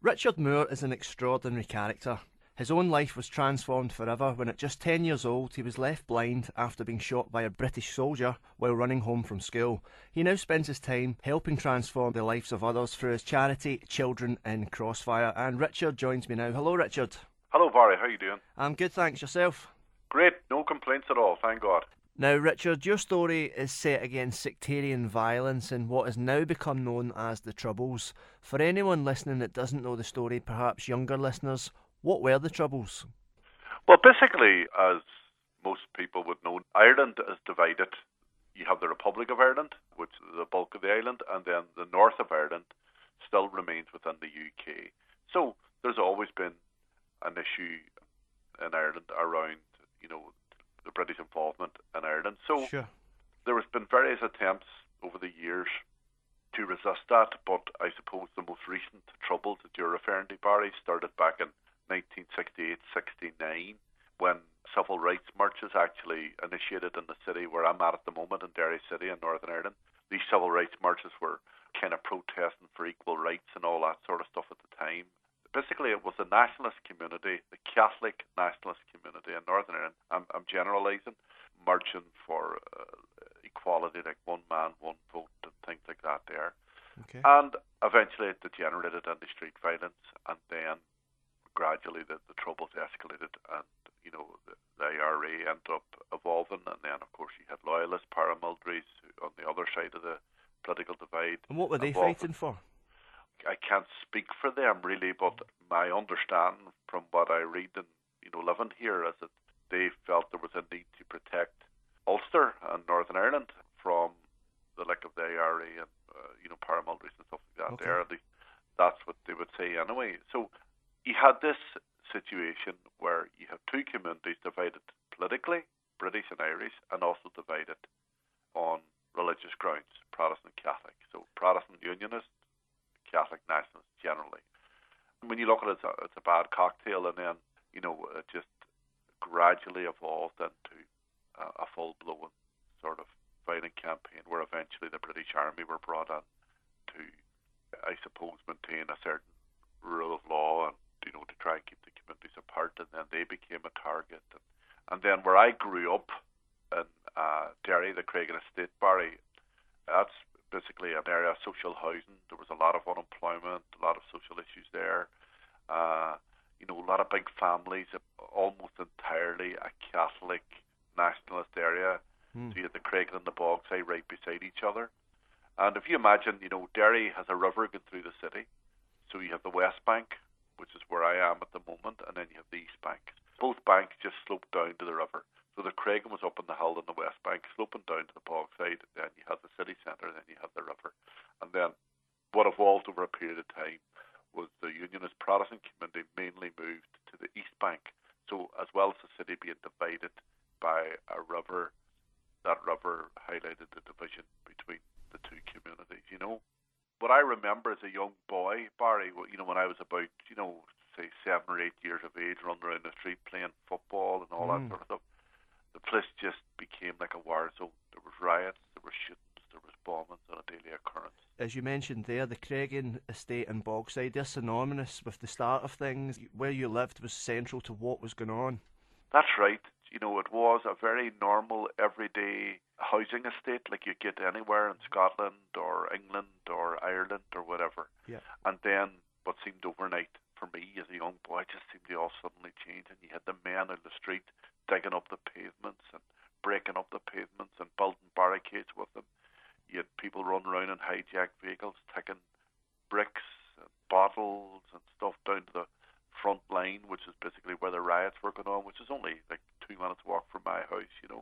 Richard Moore is an extraordinary character. His own life was transformed forever when at just 10 years old he was left blind after being shot by a British soldier while running home from school. He now spends his time helping transform the lives of others through his charity Children in Crossfire. And Richard joins me now. Hello, Richard. Hello, Barry. How are you doing? I'm good, thanks. Yourself? Great. No complaints at all. Thank God. Now, Richard, your story is set against sectarian violence in what has now become known as the Troubles. For anyone listening that doesn't know the story, perhaps younger listeners, what were the Troubles? Well, basically, as most people would know, Ireland is divided. You have the Republic of Ireland, which is the bulk of the island, and then the north of Ireland still remains within the UK. So there's always been an issue in Ireland around, the British involvement in Ireland. So Sure. There has been various attempts over the years to resist that, but I suppose the most recent Troubles that you're referring to, Barry, started back in 1968-69 when civil rights marches actually initiated in the city where I'm at the moment, in Derry City in Northern Ireland. These civil rights marches were kind of protesting for equal rights and all that sort of stuff at the time. Basically, it was the nationalist community, the Catholic nationalist community in Northern Ireland, I'm generalising, marching for equality, like one man, one vote, and things like that there. Okay. And eventually it degenerated into street violence, and then gradually the Troubles escalated, and the IRA ended up evolving, and then of course you had loyalist paramilitaries on the other side of the political divide. And what were they evolving. fighting for? I can't speak for them really, but my understanding from what I read and living here is that they felt there was a need to protect Ulster and Northern Ireland from the like of the IRA and paramilitaries and stuff like that. Okay. There, that's what they would say anyway. So you had this situation where you have two communities divided politically, British and Irish, and also divided on religious grounds, Protestant and Catholic. So Protestant Unionists, Catholic nationalists generally. When you look at it, it's a bad cocktail, and then it just gradually evolved into a full-blown sort of fighting campaign where eventually the British Army were brought in to, I suppose, maintain a certain rule of law and to try and keep the communities apart, and then they became a target. And then where I grew up in Derry, the Craigan Estate, Barry, that's basically an area of social housing. There was a lot of unemployment, a lot of social issues there. A lot of big families, almost entirely a Catholic nationalist area. So you had the Craigan and the Bogside right beside each other. And if you imagine, Derry has a river going through the city. So you have the West Bank, which is where I am at the moment, and then you have the East Bank. Both banks just slope down to the river. So the Craigan was up on the hill on the West Bank, sloping down to the Bogside. Then you had the city centre, then you had the river. And then what evolved over a period of time was the Unionist Protestant community mainly moved to the East Bank. So as well as the city being divided by a river, that river highlighted the division between the two communities. What I remember as a young boy, Barry, when I was about, say 7 or 8 years of age, running around the street playing football and all that sort of stuff, the place just became like a war zone. There was riots, there were shootings, there was bombings on a daily occurrence. As you mentioned there, the Craigan Estate and Bogside, they're synonymous with the start of things. Where you lived was central to what was going on. That's right. It was a very normal, everyday housing estate like you get anywhere in Scotland or England or Ireland or whatever. Yeah. And then what seemed overnight for me as a young boy just seemed to all suddenly change, and you had the men on the street digging up the pavements and breaking up the pavements and building barricades with them. You had people running around in hijacked vehicles, taking bricks and bottles and stuff down to the front line, which is basically where the riots were going on, which is only like 2 minutes walk from my house,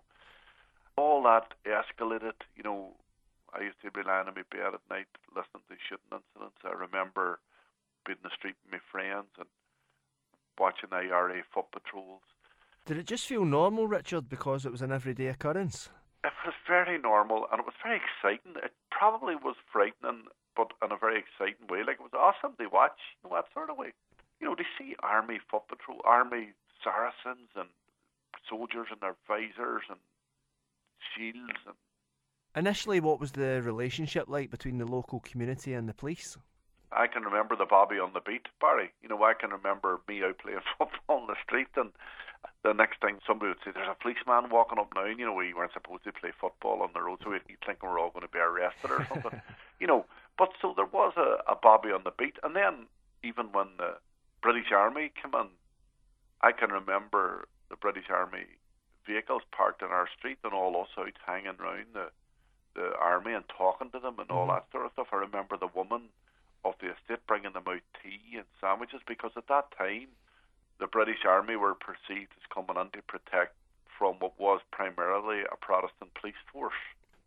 All that escalated, I used to be lying in my bed at night listening to shooting incidents. I remember being in the street with my friends and watching IRA foot patrols. Did it just feel normal, Richard, because it was an everyday occurrence? It was very normal, and it was very exciting. It probably was frightening, but in a very exciting way. Like, it was awesome to watch, that sort of way. To see army foot patrol, army Saracens and soldiers in their visors and shields. Initially, what was the relationship like between the local community and the police? I can remember the Bobby on the beat, Barry. I can remember me out playing football in the street, and the next thing somebody would say, there's a policeman walking up now, and, we weren't supposed to play football on the road, so you'd think we're all going to be arrested or something. But so there was a Bobby on the beat, and then even when the British Army came in, I can remember the British Army vehicles parked in our street and all us out hanging around the army and talking to them and all that sort of stuff. I remember the woman of the estate bringing them out tea and sandwiches, because at that time the British Army were perceived as coming in to protect from what was primarily a Protestant police force.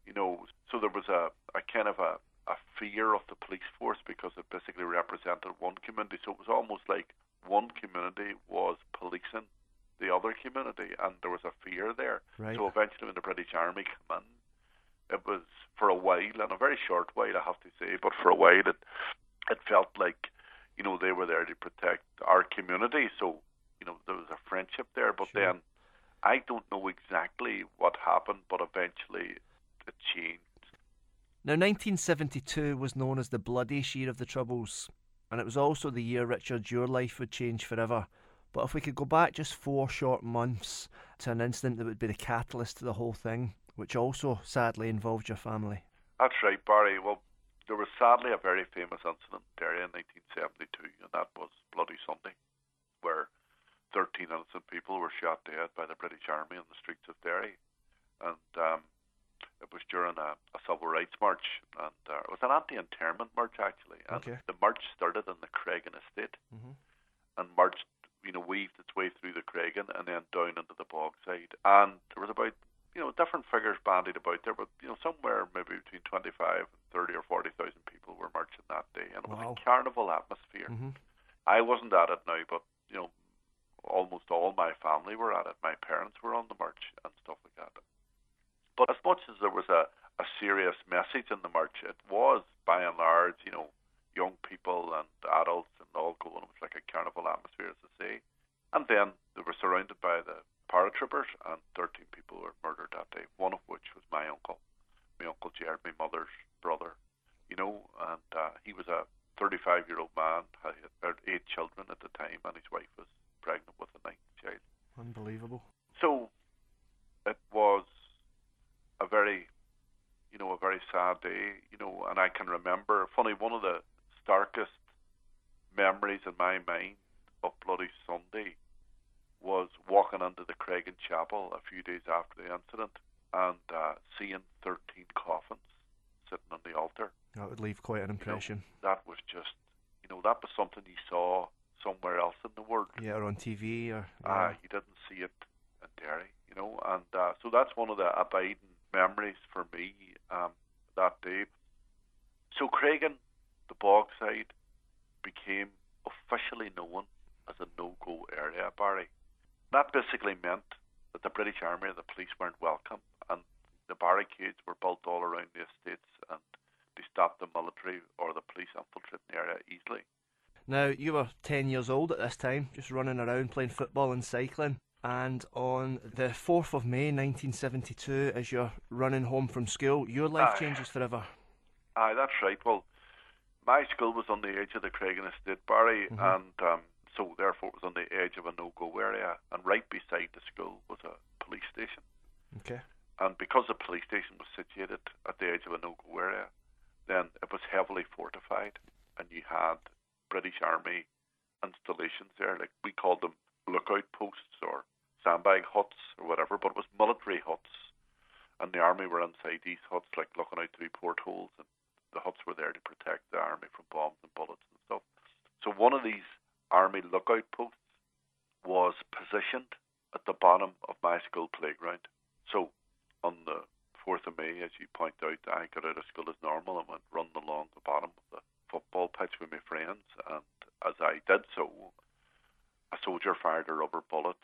So there was a kind of a fear of the police force, because it basically represented one community. So it was almost like one community was policing the other community, and there was a fear there. Right. So eventually when the British Army came in, it was for a while, and a very short while I have to say, but for a while it felt like, they were there to protect our community. So, there was a friendship there, but Sure. then I don't know exactly what happened, but eventually it changed. Now, 1972 was known as the bloodiest year of the Troubles, and it was also the year, Richard, your life would change forever. But if we could go back just 4 short months to an incident that would be the catalyst to the whole thing, which also sadly involved your family. That's right, Barry. Well, there was sadly a very famous incident in Derry in 1972, and that was Bloody Sunday, where 13 innocent people were shot dead by the British Army in the streets of Derry. And it was during a civil rights march, and it was an anti-internment march, actually. And Okay. the march started in the Craigan estate and marched, weaved its way through the Craigan and then down into the Bogside. And there was about, different figures bandied about there, but, somewhere maybe between 25 and 30 or 40,000 people were marching that day. And it was a carnival atmosphere. I wasn't at it now, but, almost all my family were at it. My parents were on the march and stuff like that. But as much as there was a serious message in the march, it was, by and large, young people and adults and all going. It was like a carnival atmosphere, as I say. And then they were surrounded by the paratroopers, and 13 people were murdered that day, one of which was my uncle Jared, my mother's brother, and he was a 35-year-old man, had 8 children at the time, and his wife was pregnant with a 9th child. Unbelievable. So it was a very sad day, and I can remember, one of the starkest memories in my mind of Bloody Sunday was walking into the Craigan Chapel a few days after the incident and seeing 13 coffins sitting on the altar. That would leave quite an impression. That was just, that was something you saw somewhere else in the world. Yeah, or on TV, or... You didn't see it in Derry, and so that's one of the abiding memories for me that day. So Craigan, the Bogside, became officially known as a no-go area, Barry. That basically meant that the British Army and the police weren't welcome, and the barricades were built all around the estates, and they stopped the military or the police infiltrating the area easily. Now, you were 10 years old at this time, just running around playing football and cycling. And on the 4th of May 1972, as you're running home from school, your life changes forever. Aye, that's right. Well, my school was on the edge of the Craigan estate, Barry, and so therefore it was on the edge of a no-go area. And right beside the school was a police station. Okay. And because the police station was situated at the edge of a no-go area, then it was heavily fortified, and you had British Army installations there, like we called them lookout posts or sandbag huts or whatever, but it was military huts, and the army were inside these huts, like looking out through portholes, and the huts were there to protect the army from bombs and bullets and stuff. So one of these army lookout posts was positioned at the bottom of my school playground. So on the 4th of May, as you point out, I got out of school as normal and went running along the bottom of the football pitch with my friends, and as I did so, a soldier fired a rubber bullet,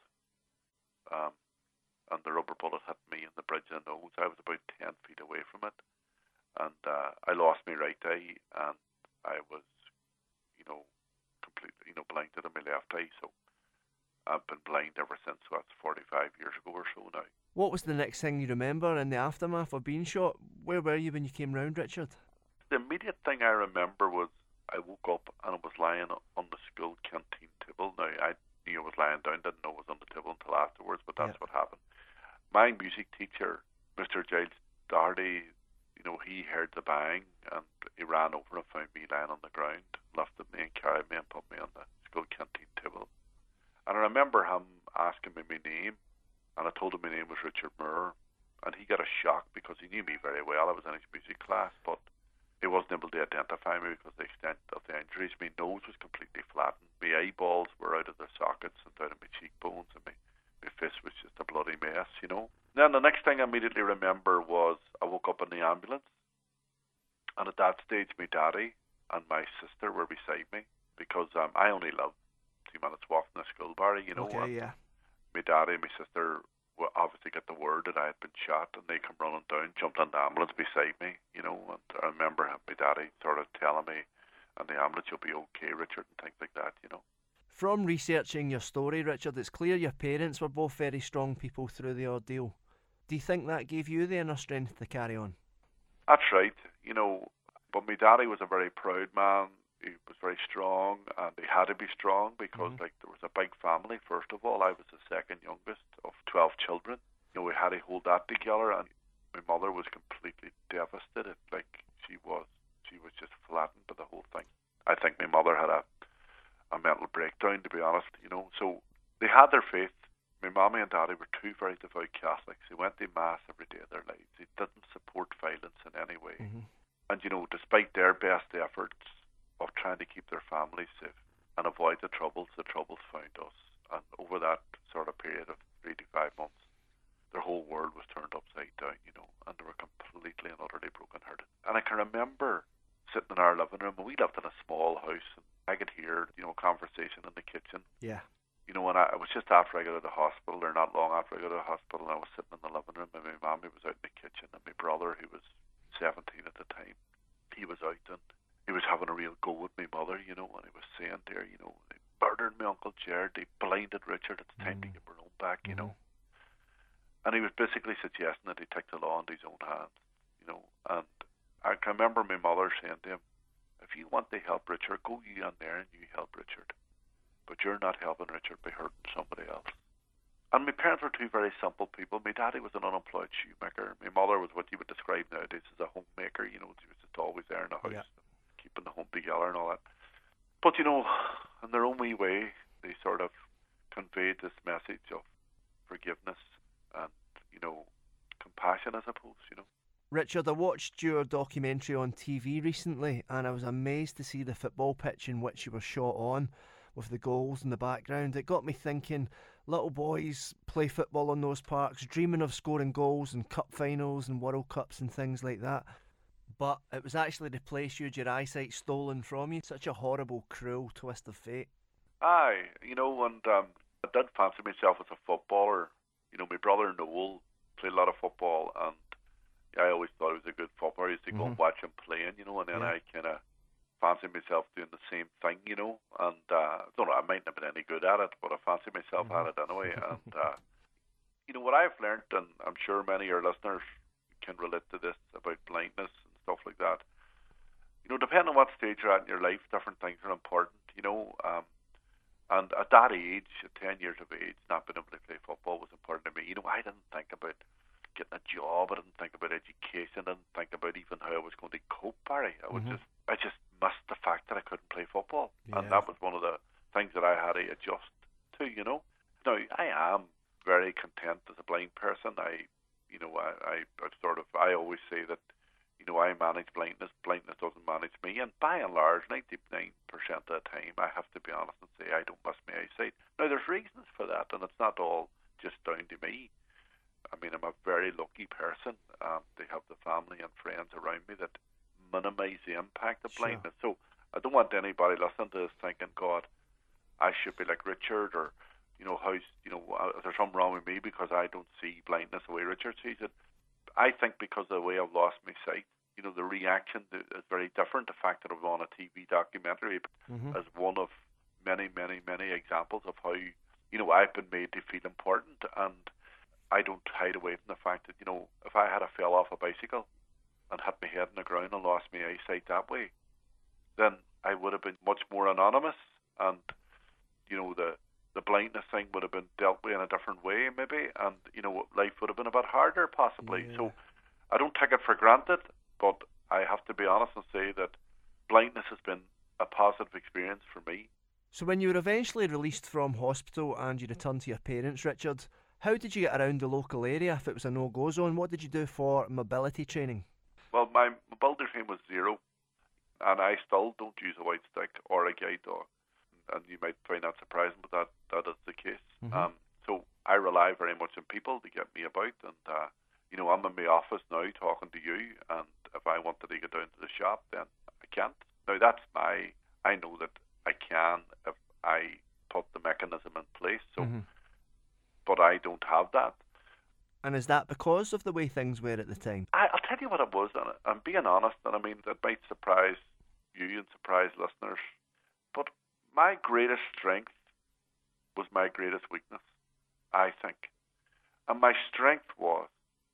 and the rubber bullet hit me in the bridge of the nose. I was about 10 feet away from it, and I lost my right eye, and I was, completely, blinded in my left eye. So I've been blind ever since. So that's 45 years ago or so now. What was the next thing you remember in the aftermath of being shot? Where were you when you came round, Richard? The immediate thing I remember was I woke up and it was lying on the school canteen table. Now, I knew it was lying down, didn't know it was on the table until afterwards, but that's what happened. My music teacher, Mr. Giles Doherty, he heard the bang and he ran over and found me lying on the ground, lifted me and carried me and put me on the school canteen table. And I remember him asking me my name, and I told him my name was Richard Moore, and he got a shock because he knew me very well. I was in his music class, but he wasn't able to identify me because of the extent of the injuries. My nose was completely flattened. My eyeballs were out of their sockets and down in my cheekbones, and my fist was just a bloody mess, Then the next thing I immediately remember was I woke up in the ambulance, and at that stage my daddy and my sister were beside me because I only lived 2 minutes walk from the school, Barry, Okay, yeah. My daddy and my sister will obviously get the word that I had been shot, and they come running down, jumped in the ambulance beside me, and I remember my daddy sort of telling me, "And the ambulance, you'll be okay, Richard," and things like that, From researching your story, Richard, it's clear your parents were both very strong people through the ordeal. Do you think that gave you the inner strength to carry on? That's right, but my daddy was a very proud man. He was very strong, and he had to be strong because, there was a big family. First of all, I was the second youngest of 12 children. We had to hold that together, and my mother was completely devastated. She was just flattened by the whole thing. I think my mother had a mental breakdown, to be honest. So they had their faith. My mommy and daddy were two very devout Catholics. They went to mass every day of their lives. They didn't support violence in any way. And despite their best efforts of trying to keep their families safe and avoid the troubles found us. And over that sort of period of 3 to 5 months, their whole world was turned upside down, and they were completely and utterly broken-hearted. And I can remember sitting in our living room, and we lived in a small house, and I could hear, conversation in the kitchen. Yeah. And I was just after I got out of the hospital, or not long after I got out of the hospital, and I was sitting in the living room, and my mommy was out in the kitchen, and my brother, who was 17 at the time, he was out, and he was having a real go with my mother, and he was saying there, they murdered my Uncle Gerard, they blinded Richard, it's time to get Maroon back, And he was basically suggesting that he take the law into his own hands, And I can remember my mother saying to him, "If you want to help Richard, go you in there and you help Richard. But you're not helping Richard by hurting somebody else." And my parents were two very simple people. My daddy was an unemployed shoemaker. My mother was what you would describe nowadays as a homemaker. She was just always there in the house, keeping the home together and all that. But, in their own wee way, they sort of conveyed this message of forgiveness and, compassion, I suppose, Richard, I watched your documentary on TV recently, and I was amazed to see the football pitch in which you were shot on, with the goals in the background. It got me thinking, little boys play football on those parks, dreaming of scoring goals in cup finals and World Cups and things like that. But it was actually the place you had your eyesight stolen from you. Such a horrible, cruel twist of fate. Aye, and I did fancy myself as a footballer. My brother Noel played a lot of football, and I always thought he was a good footballer. I used to go and watch him playing, and then I kind of fancied myself doing the same thing, and I don't know, I mightn't have been any good at it, but I fancied myself at it anyway. And what I've learned, and I'm sure many of your listeners can relate to this about blindness and stuff like that, depending on what stage you're at in your life, different things are important, and at that age, at 10 years of age, not being able to play football was important to me. I didn't think about getting a job, I didn't think about education, I didn't think about even how I was going to cope, Barry. I just missed the fact that I couldn't play football, and that was one of the things that I had to adjust to. Now I am very content as a blind person. I always say that I manage blindness doesn't manage me, and by and large 99% of the time I have to be honest and say I don't miss my eyesight. Now there's reasons for that, and it's not all just down to me. I mean, I'm a very lucky person. They have the family and friends around me that minimise the impact of blindness. So I don't want anybody listening to this thinking, God, I should be like Richard, or is there something wrong with me because I don't see blindness the way Richard sees it. I think because of the way I've lost my sight, the reaction is very different. The fact that I'm on a TV documentary is one of many, many, many examples of how I've been made to feel important, and I don't hide away from the fact that, if I had fell off a bicycle and hit my head on the ground and lost my eyesight that way, then I would have been much more anonymous, and the blindness thing would have been dealt with in a different way, maybe, and life would have been a bit harder, possibly. Yeah. So I don't take it for granted, but I have to be honest and say that blindness has been a positive experience for me. So when you were eventually released from hospital and you returned to your parents, Richard, how did you get around the local area if it was a no-go zone? What did you do for mobility training? Well, my mobility training was zero, and I still don't use a white stick or a guide dog. And you might find that surprising, but that is the case. Mm-hmm. So I rely very much on people to get me about, and I'm in my office now talking to you, and if I wanted to get down to the shop, then I can't. Now I know that I can if I put the mechanism in place. So, mm-hmm. But I don't have that. And is that because of the way things were at the time? I'll tell you what it was, and I'm being honest, and I mean that might surprise you and surprise listeners, but my greatest strength was my greatest weakness, I think. And my strength was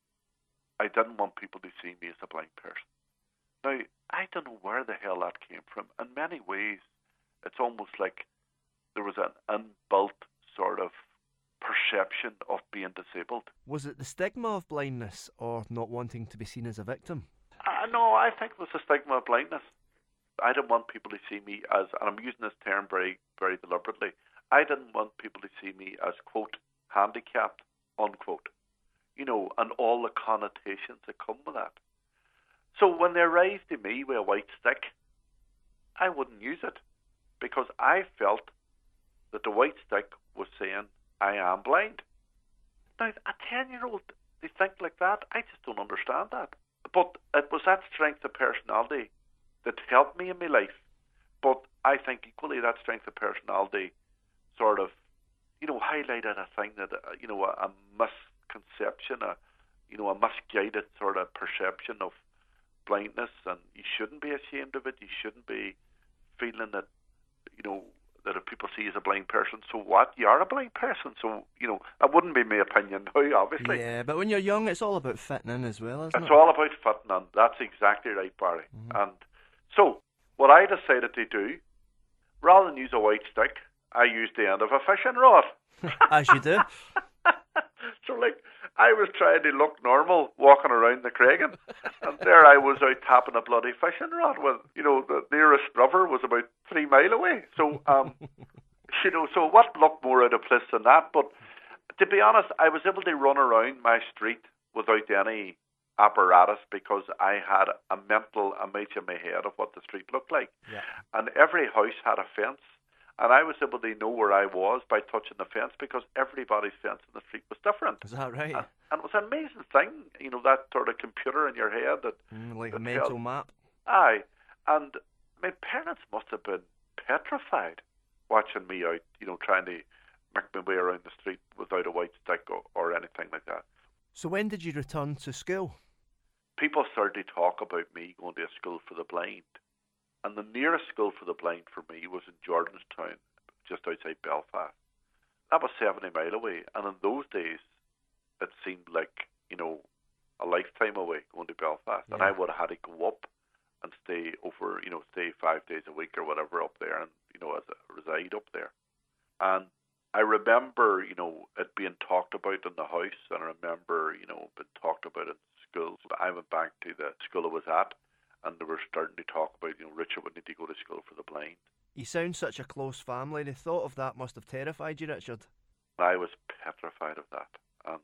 I didn't want people to see me as a blind person. Now, I don't know where the hell that came from. In many ways, it's almost like there was an inbuilt sort of perception of being disabled. Was it the stigma of blindness or not wanting to be seen as a victim? No, I think it was the stigma of blindness. I didn't want people to see me as, and I'm using this term very, very deliberately, I didn't want people to see me as, quote, handicapped, unquote, and all the connotations that come with that. So when they arrived to me with a white stick, I wouldn't use it because I felt that the white stick was saying, I am blind. Now, a 10-year-old, they think like that. I just don't understand that. But it was that strength of personality that helped me in my life. But I think equally that strength of personality sort of, highlighted a thing that, a misconception, a misguided sort of perception of blindness, and you shouldn't be ashamed of it. You shouldn't be feeling that, that if people see you as a blind person, so what? You are a blind person. So, that wouldn't be my opinion now, obviously. Yeah, but when you're young, it's all about fitting in as well, isn't it? It's all about fitting in. That's exactly right, Barry. Mm-hmm. And so, what I decided to do, rather than use a white stick, I used the end of a fishing rod. As you do. So, I was trying to look normal walking around the Craigan, and there I was out tapping a bloody fishing rod with, the nearest river was about 3 miles away. So, so what looked more out of place than that? But to be honest, I was able to run around my street without any apparatus because I had a mental image in my head of what the street looked like. Yeah. And every house had a fence. And I was able to know where I was by touching the fence because everybody's fence in the street was different. Is that right? And it was an amazing thing, that sort of computer in your head. Like a mental map? Aye. And my parents must have been petrified watching me out, trying to make my way around the street without a white stick or anything like that. So when did you return to school? People started to talk about me going to a school for the blind. And the nearest school for the blind for me was in Jordanstown, just outside Belfast. That was 70 miles away. And in those days, it seemed like, a lifetime away going to Belfast. Yeah. And I would have had to go up and stay over, stay 5 days a week or whatever up there and, reside up there. And I remember, it being talked about in the house, and I remember, being talked about in schools. I went back to the school I was at, and they were starting to talk about, Richard would need to go to school for the blind. You sound such a close family. The thought of that must have terrified you, Richard. I was petrified of that, and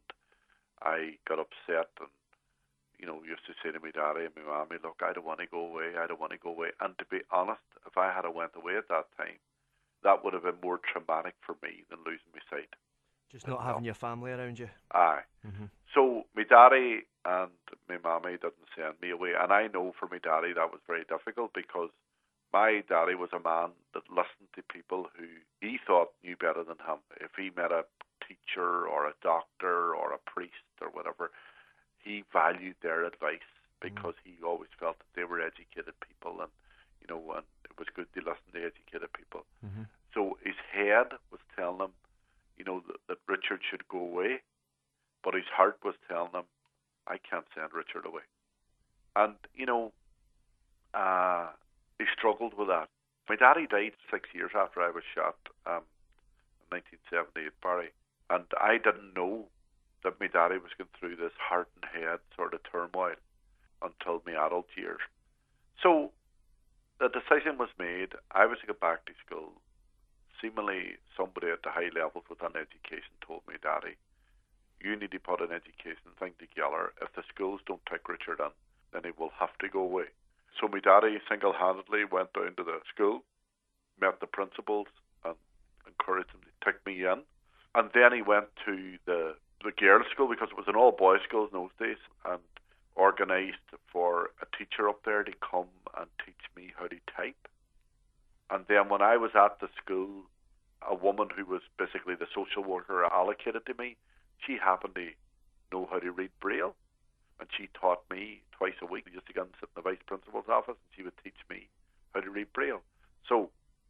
I got upset, and used to say to my daddy and my mommy, look, I don't want to go away, I don't want to go away. And to be honest, if I had went away at that time, that would have been more traumatic for me than losing my sight. Just not having your family around you. Aye. Mm-hmm. So my daddy and my mommy didn't send me away, and I know for my daddy that was very difficult because my daddy was a man that listened to people who he thought knew better than him. If he met a teacher or a doctor or a priest or whatever, he valued their advice because he always felt that they were educated people, and and it was good to listen to educated people. Mm-hmm. So his head was telling him, that Richard should go away, but his heart was telling him, I can't send Richard away. And he struggled with that. My daddy died 6 years after I was shot in 1978, Barry. And I didn't know that my daddy was going through this heart and head sort of turmoil until my adult years. So the decision was made. I was to go back to school. Seemingly somebody at the high levels with an education told me, Daddy, you need to put an education thing together. If the schools don't take Richard in, then he will have to go away. So my daddy single-handedly went down to the school, met the principals, and encouraged them to take me in. And then he went to the girls' school, because it was an all-boys school in those days, and organised for a teacher up there to come and teach me how to type. And then when I was at the school, a woman who was basically the social worker allocated to me, she happened to know how to read Braille, and she taught me twice a week. We used to go and sit in the vice principal's office, and she would teach me how to read Braille. So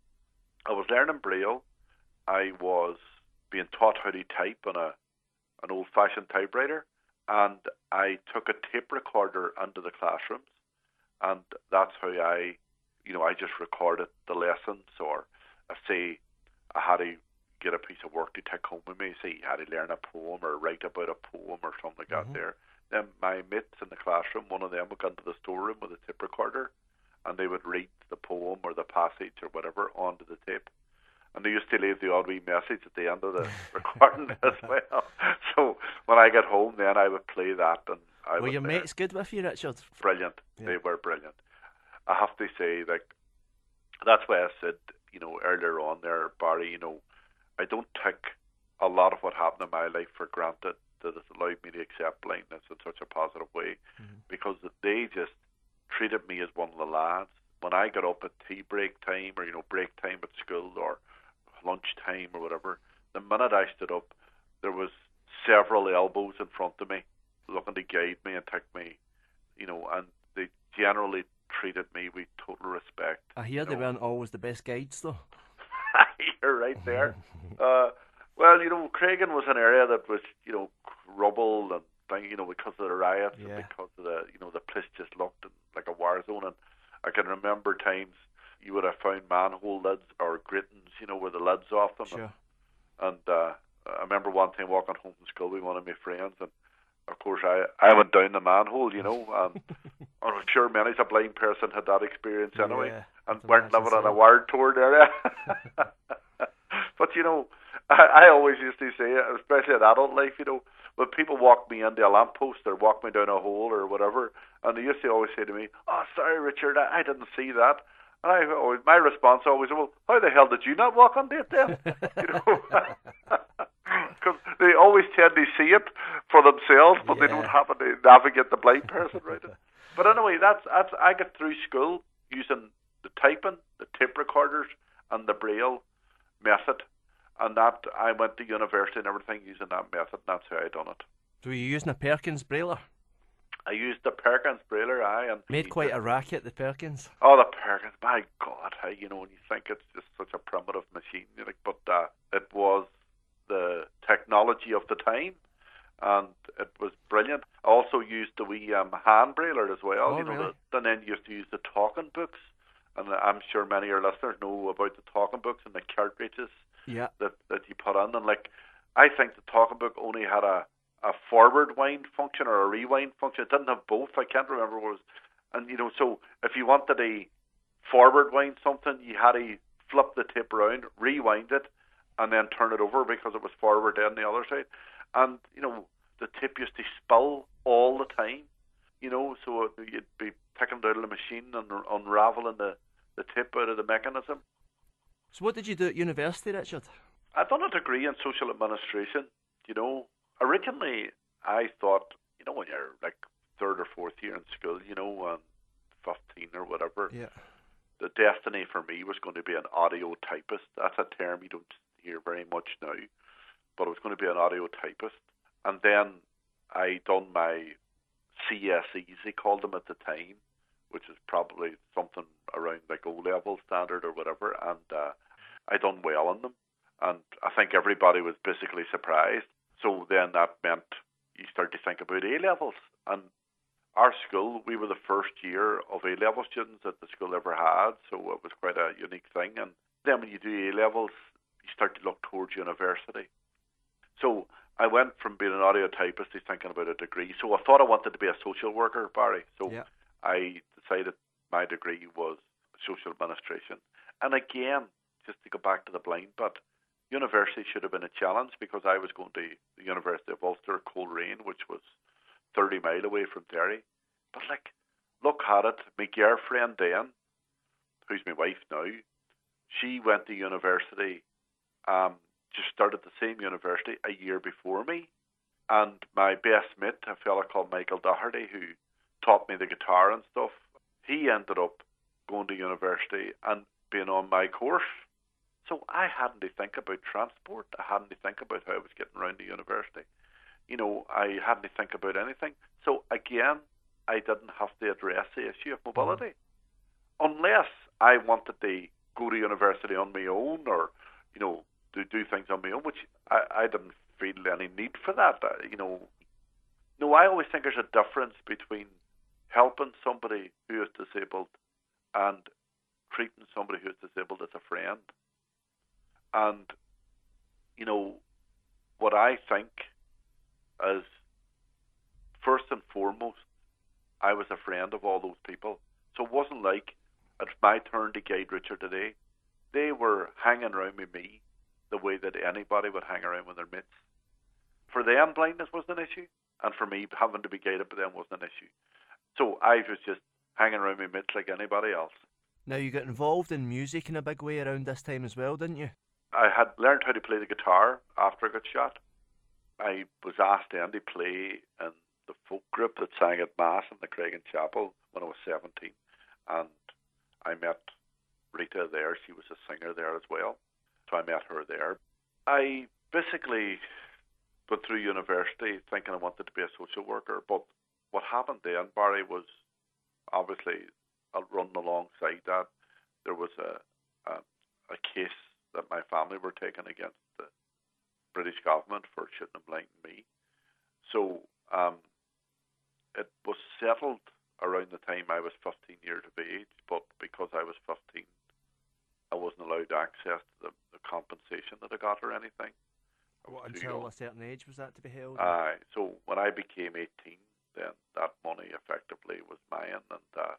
I was learning Braille. I was being taught how to type on an old-fashioned typewriter, and I took a tape recorder into the classrooms, and that's how I just recorded the lessons. Or say I had to get a piece of work to take home with me, say I had to learn a poem or write about a poem or something like that there. Then my mates in the classroom, one of them would go into the storeroom with a tape recorder, and they would read the poem or the passage or whatever onto the tape. And they used to leave the odd wee message at the end of the recording as well. So when I got home, then I would play that. And Were your mates good with you, Richard? Brilliant. Yeah. They were brilliant. I have to say, that's why I said, earlier on there, Barry, I don't take a lot of what happened in my life for granted, that it's allowed me to accept blindness in such a positive way, because they just treated me as one of the lads. When I got up at tea break time, or break time at school, or lunch time or whatever, the minute I stood up, there was several elbows in front of me looking to guide me and take me, and they generally treated me with total respect. I hear they weren't always the best guides, though. You're right there. Well, Craigan was an area that was, rubble and because of the riots, and because of the place just looked like a war zone. And I can remember times you would have found manhole lids or gratings, with the lids off them. Sure. And I remember one time walking home from school with one of my friends, and of course I went down the manhole, and I'm sure many a blind person had that experience anyway, and weren't living on a ward-torn area. But I always used to say, especially in adult life, when people walk me into a lamppost or walk me down a hole or whatever, and they used to always say to me, "Oh, sorry, Richard, I didn't see that." And my response always, "Well, how the hell did you not walk on it then?" Because they always tend to see it for themselves, but they don't happen to navigate the blind person right. But anyway, that's I got through school using the typing, the tape recorders, and the Braille method, and that I went to university and everything using that method, and that's how I done it. So were you using a Perkins Brailler? I used the Perkins Brailler, and made quite a racket, the Perkins. Oh, the Perkins! My God, when you think it's just such a primitive machine, but it was the technology of the time, and it was brilliant. I also used the wee hand Brailler as well. Oh, really? And then you used to use the talking books, and I'm sure many of your listeners know about the talking books and the cartridges that you put in. And I think the talking book only had a forward wind function or a rewind function. It didn't have both. I can't remember what it was. And so if you wanted a forward wind something, you had to flip the tape around, rewind it, and then turn it over because it was forward on the other side. And the tape used to spill all the time. So you'd be taking it out of the machine and unraveling the tip out of the mechanism. So what did you do at university, Richard? I'd done a degree in social administration. Originally I thought, when you're third or fourth year in school, and 15 or whatever, the destiny for me was going to be an audio typist. That's a term you don't hear very much now, but I was going to be an audio typist. And then I done my CSEs, they called them at the time, which is probably something around O-level standard or whatever, and I done well in them. And I think everybody was basically surprised. So then that meant you start to think about A-levels. And our school, we were the first year of A-level students that the school ever had, so it was quite a unique thing. And then when you do A-levels, you start to look towards university. So I went from being an audio typist to thinking about a degree. So I thought I wanted to be a social worker, Barry. So Yeah. I decided my degree was social administration. And again, just to go back to the blind bit, university should have been a challenge because I was going to the University of Ulster, Coleraine, which was 30 miles away from Derry. But like, look at it, my girlfriend then, who's my wife now, she went to university, just started the same university a year before me. And my best mate, a fella called Michael Doherty, who taught me the guitar and stuff, he ended up going to university and being on my course. So I hadn't to think about transport. I hadn't to think about how I was getting around to university. You know, I hadn't to think about anything. So again, I didn't have to address the issue of mobility. Unless I wanted to go to university on my own or, you know, to do things on my own, which I didn't feel any need for that. You know, no, I always think there's a difference between helping somebody who is disabled and treating somebody who is disabled as a friend. And, you know, what I think is, first and foremost, I was a friend of all those people. So it wasn't like it's my turn to guide Richard today. They were hanging around with me the way that anybody would hang around with their mates. For them, blindness wasn't an issue, and for me, having to be guided by them wasn't an issue. So I was just hanging around with mates like anybody else. Now, you got involved in music in a big way around this time as well, didn't you? I had learned how to play the guitar after I got shot. I was asked then to play in the folk group that sang at Mass in the Craigan Chapel when I was 17. And I met Rita there. She was a singer there as well. So I met her there. I basically went through university thinking I wanted to be a social worker. But what happened then, Barry, was obviously I'll run alongside that. There was a case that my family were taking against the British government for shooting and blinding me. So it was settled around the time I was 15 years of age, but because I was 15, I wasn't allowed access to the compensation that I got or anything. Until a certain age was that to be held? So when I became 18, then that money effectively was mine, and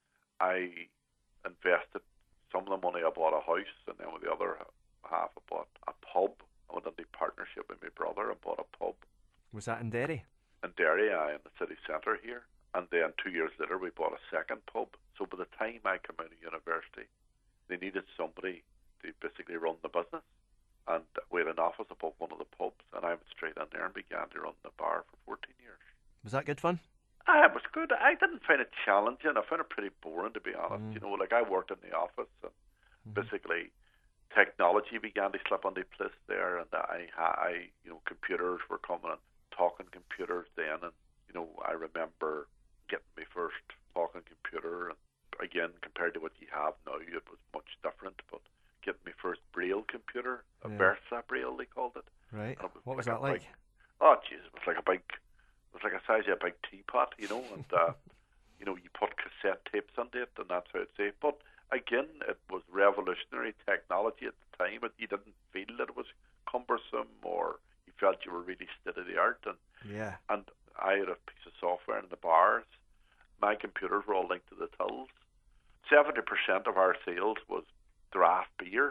I invested some of the money. I bought a house, and then with the other half I bought a pub. I went into partnership with my brother and bought a pub. Was that in Derry? In Derry, in the city centre here. And then 2 years later we bought a second pub. So by the time I came out of university, they needed somebody to basically run the business. And we had an office above one of the pubs, and I went straight in there and began to run the bar for 14 years. Was that good fun? It was good. I didn't find it challenging. I found it pretty boring, to be honest. You know, like I worked in the office, and basically technology began to slip into place there, and I, you know, computers were coming and talking computers then, and you know, I remember getting my first talking computer, and again, compared to what you have now, it was much different. But getting my first Braille computer, a Versa Braille they called it. Right. What was that like? Oh, jeez, it was like a big. It was like a size of a big teapot, you know, and you know, you put cassette tapes on it, and that's how it's safe. But again, it was revolutionary technology at the time. You didn't feel that it was cumbersome, or you felt you were really state of the art. And I had a piece of software in the bars. My computers were all linked to the tills. 70% of our sales was draft beer,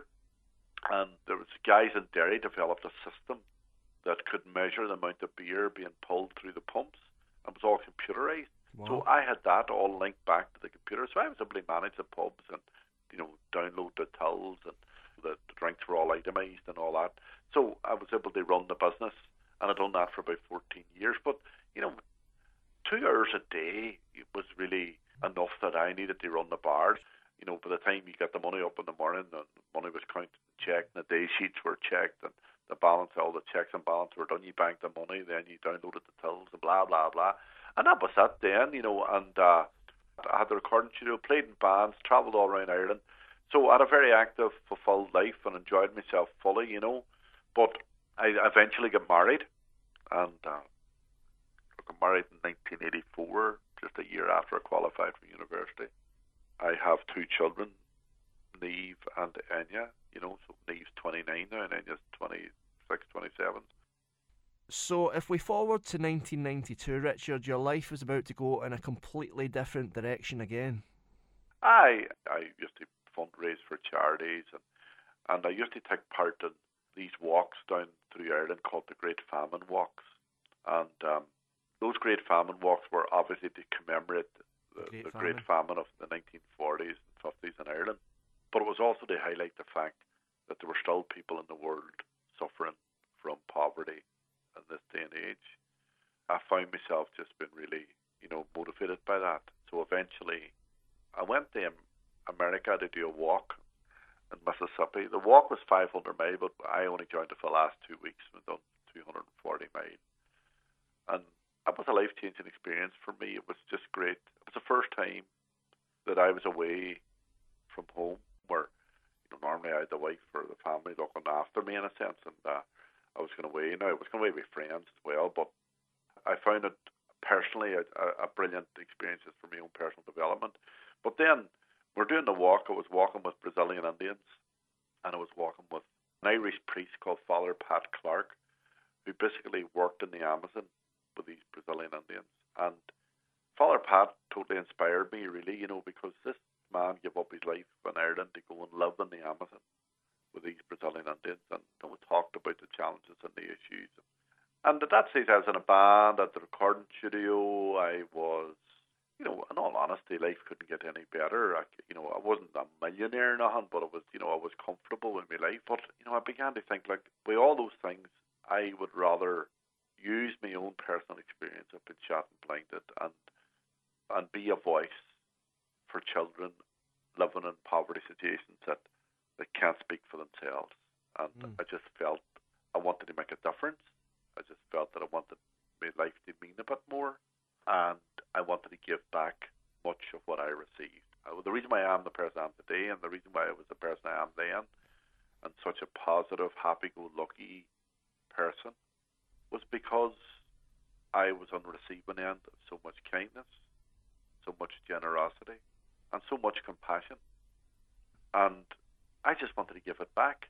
and there was guys in Derry developed a system that could measure the amount of beer being pulled through the pumps. It was all computerized. Wow. So I had that all linked back to the computer. So I was able to manage the pubs and, you know, download the tills, and the drinks were all itemized and all that. So I was able to run the business, and I'd done that for about 14 years. But, you know, 2 hours a day was really enough that I needed to run the bars. You know, by the time you got the money up in the morning, the money was counted and checked, and the day sheets were checked, and the balance, all the checks and balances were done. You banked the money, then you downloaded the tills and blah, blah, blah. And that was it then, you know, and I had the recording studio, played in bands, travelled all around Ireland. So I had a very active, fulfilled life and enjoyed myself fully, you know. But I eventually got married, and I got married in 1984 to just a year after I qualified from university. I have two children, Neve and Enya, so Neve's 29 now and Enya's 26, 27. So if we forward to 1992, Richard, your life was about to go in a completely different direction again. I used to fundraise for charities, and I used to take part in these walks down through Ireland called the Great Famine Walks. And those Great Famine Walks were obviously to commemorate the Great Famine of the 1940s and 50s in Ireland. But it was also to highlight the fact that there were still people in the world suffering from poverty in this day and age. I found myself just being really, motivated by that. So eventually I went to America to do a walk in Mississippi. The walk was 500 miles, but I only joined it for the last 2 weeks and done 240 miles. And that was a life-changing experience for me. It was just great. It was the first time that I was away from home, where normally I had the wife or the family looking after me in a sense, and I was going away. Now I was going away with friends as well, but I found it personally a brilliant experience for my own personal development. But then we're doing the walk. I was walking with Brazilian Indians, and I was walking with an Irish priest called Father Pat Clark, who basically worked in the Amazon with these Brazilian Indians. And Father Pat totally inspired me, really, because this man gave up his life in Ireland to go and live in the Amazon with these Brazilian Indians, and we talked about the challenges and the issues. And at that stage, I was in a band at the recording studio. I was, in all honesty, life couldn't get any better. I wasn't a millionaire or nothing, but I was comfortable with my life. But, I began to think, with all those things, I would rather use my own personal experience of being shot and blinded and be a voice for children living in poverty situations that can't speak for themselves. And I just felt I wanted to make a difference. I just felt that I wanted my life to mean a bit more, and I wanted to give back much of what I received. The reason why I am the person I am today, and the reason why I was the person I am then, and such a positive, happy-go-lucky person, was because I was on the receiving end of so much kindness, so much generosity, and so much compassion. And I just wanted to give it back.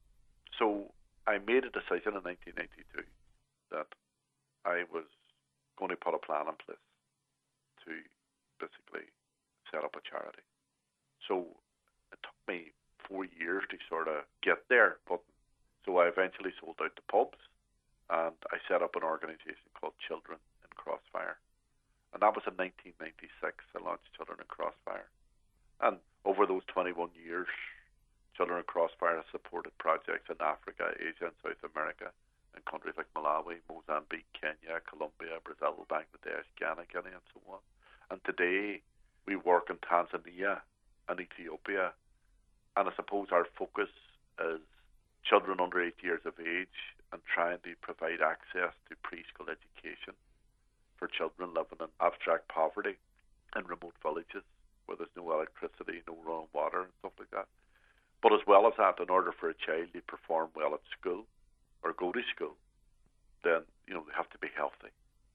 So I made a decision in 1992 that I was going to put a plan in place to basically set up a charity. So it took me 4 years to sort of get there, but so I eventually sold out the pubs, and I set up an organization called Children in Crossfire. And that was in 1996. I launched Children in Crossfire. And over those 21 years, Children in Crossfire has supported projects in Africa, Asia, and South America, in countries like Malawi, Mozambique, Kenya, Colombia, Brazil, Bangladesh, Ghana, Guinea, and so on. And today, we work in Tanzania and Ethiopia. And I suppose our focus is children under 8 years of age and trying to provide access to preschool education for children living in abstract poverty in remote villages where there's no electricity, no running water, and stuff like that. But as well as that, in order for a child to perform well at school or go to school, then they have to be healthy.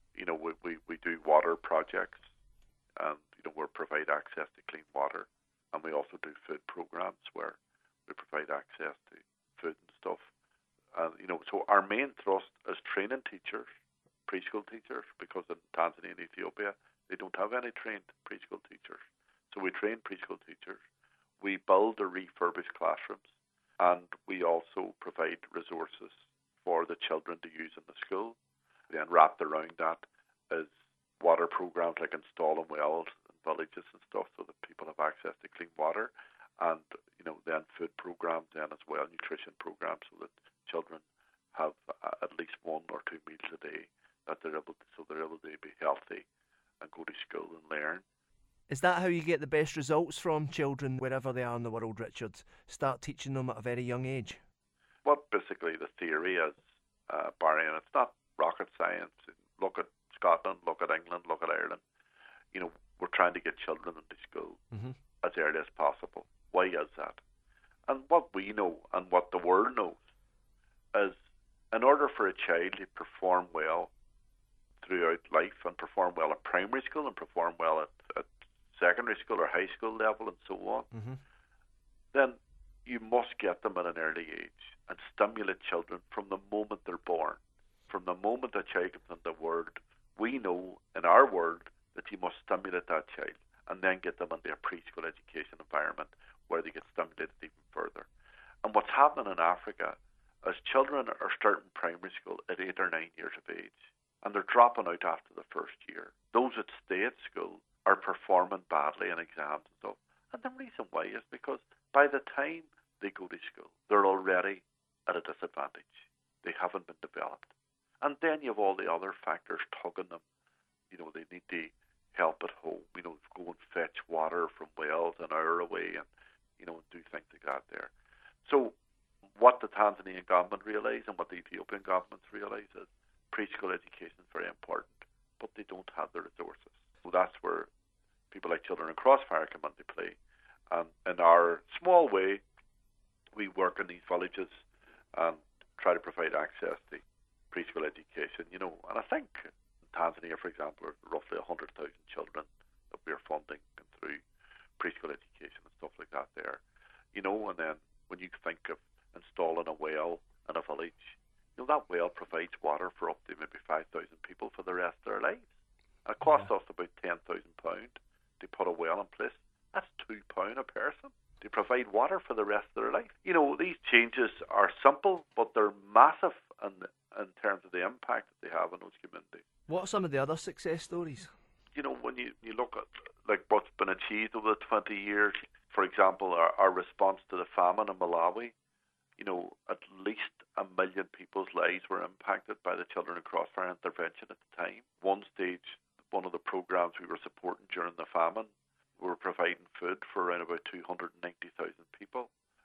We do water projects, and we provide access to clean water, and we also do food programs where we provide access to food and stuff. And so our main thrust is training teachers, preschool teachers, because in Tanzania and Ethiopia they don't have any trained preschool teachers. So we train preschool teachers. We build or refurbish classrooms, and we also provide resources for the children to use in the school. Then wrapped around that is water programs like installing wells in villages and stuff so that people have access to clean water, and then food programs then as well, nutrition programs so that children have at least 1 or 2 meals a day that they're able to be healthy and go to school and learn. Is that how you get the best results from children wherever they are in the world, Richard? Start teaching them at a very young age? Well, basically the theory is, Barry, and it's not rocket science. Look at Scotland, look at England, look at Ireland. We're trying to get children into school as early as possible. Why is that? And what we know and what the world knows is in order for a child to perform well throughout life and perform well at primary school and perform well at secondary school or high school level and so on, then you must get them at an early age and stimulate children from the moment they're born. From the moment a child comes into the world, we know in our world that you must stimulate that child and then get them into a preschool education environment where they get stimulated even further. And what's happening in Africa is children are starting primary school at 8 or 9 years of age, and they're dropping out after the first year. Those that stay at school are performing badly in exams and stuff. And the reason why is because by the time they go to school, they're already at a disadvantage. They haven't been developed. And then you have all the other factors tugging them. They need the help at home, go and fetch water from wells an hour away and, do things like that there. So what the Tanzanian government realised and what the Ethiopian governments realised is preschool education is very important, but they don't have the resources. So that's where people like Children in Crossfire come into play. And in our small way, we work in these villages and try to provide access to preschool education, And I think in Tanzania, for example, are roughly 100,000 children that we are funding through preschool education and stuff like that there. And then when you think of installing a well in a village, that well provides water for up to maybe 5,000 people for the rest of their lives. And it costs us about £10,000 to put a well in place. That's £2 a person to provide water for the rest of their life. These changes are simple, but they're massive in terms of the impact that they have on those communities. What are some of the other success stories? When you look at what's been achieved over the 20 years, for example, our response to the famine in Malawi, at least 1 million people's lives were impacted by the Children in Crossfire intervention at the time. One stage, one of the programs we were supporting during the famine, we were providing food for around about 290,000 people,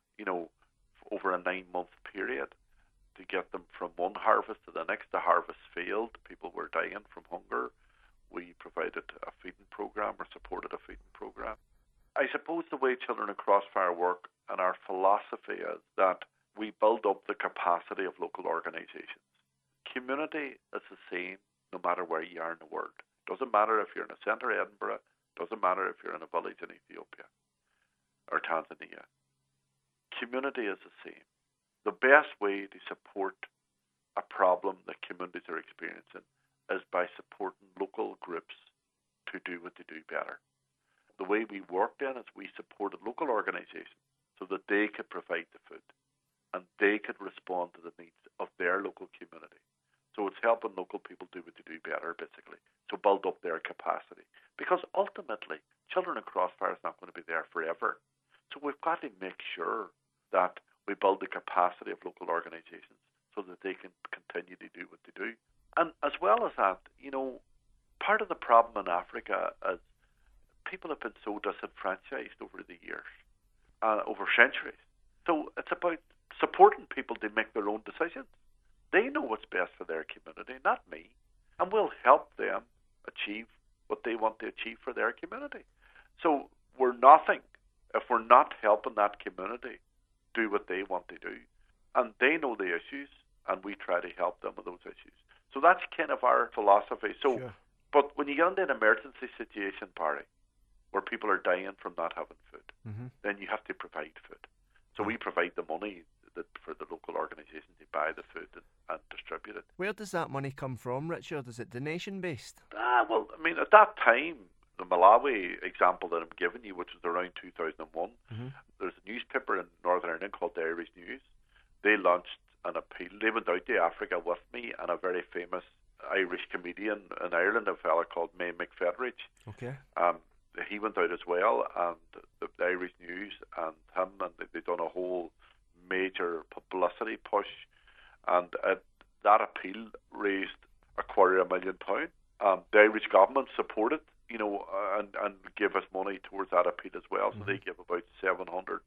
over a 9-month period to get them from one harvest to the next. The harvest failed. People were dying from hunger. We provided a feeding program or supported a feeding program. I suppose the way Children in Crossfire work and our philosophy is that we build up the capacity of local organisations. Community is the same no matter where you are in the world. Doesn't matter if you're in the centre of Edinburgh, doesn't matter if you're in a village in Ethiopia or Tanzania. Community is the same. The best way to support a problem that communities are experiencing is by supporting local groups to do what they do better. The way we work then is we supported local organisations so that they could provide the food and they could respond to the needs of their local community. So it's helping local people do what they do better, basically, to build up their capacity. Because ultimately, Children in Crossfire is not going to be there forever. So we've got to make sure that we build the capacity of local organisations so that they can continue to do what they do. And as well as that, part of the problem in Africa is people have been so disenfranchised over the years, over centuries. So it's about supporting people to make their own decisions. They know what's best for their community, not me. And we'll help them achieve what they want to achieve for their community. So we're nothing if we're not helping that community do what they want to do. And they know the issues, and we try to help them with those issues. So that's kind of our philosophy. So, sure. But when you get into an emergency situation, Barry, where people are dying from not having food, then you have to provide food. So we provide the money for the local organisation to buy the food and distribute it. Where does that money come from, Richard? Is it donation-based? Well, I mean, at that time, the Malawi example that I'm giving you, which was around 2001, there's a newspaper in Northern Ireland called the Irish News. They launched an appeal. They went out to Africa with me and a very famous Irish comedian in Ireland, a fella called May McFederich. Okay. He went out as well, and the Irish News and him, and they done a whole major publicity push, and that appeal raised £250,000. The Irish government supported, and gave us money towards that appeal as well. So they gave about €700,000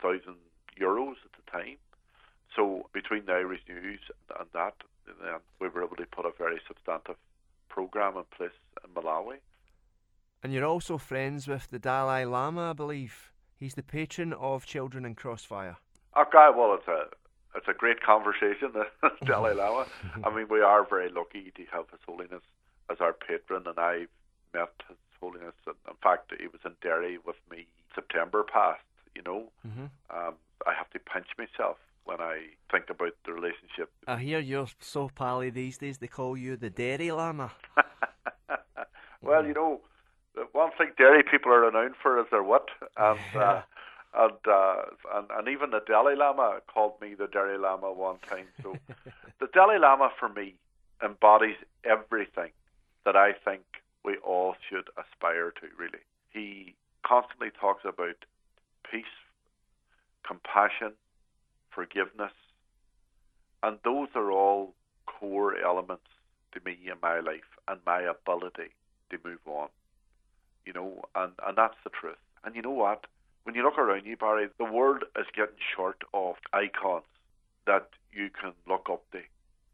at the time. So between the Irish News and that, we were able to put a very substantive programme in place in Malawi. And you're also friends with the Dalai Lama, I believe. He's the patron of Children in Crossfire. Okay, well, it's a great conversation, the Dalai Lama. I mean, we are very lucky to have His Holiness as our patron, and I met His Holiness. And in fact, he was in Derry with me September past. Mm-hmm. I have to pinch myself when I think about the relationship. I hear you're so pally these days. They call you the Derry Lama. Well, one thing Derry people are renowned for is their wit, and and even the Dalai Lama called me the Derry Lama one time. So the Dalai Lama for me embodies everything that I think we all should aspire to. Really, he constantly talks about peace, compassion, forgiveness, and those are all core elements to me in my life and my ability to move on. And that's the truth. And you know what? When you look around you, Barry, the world is getting short of icons that you can look up to.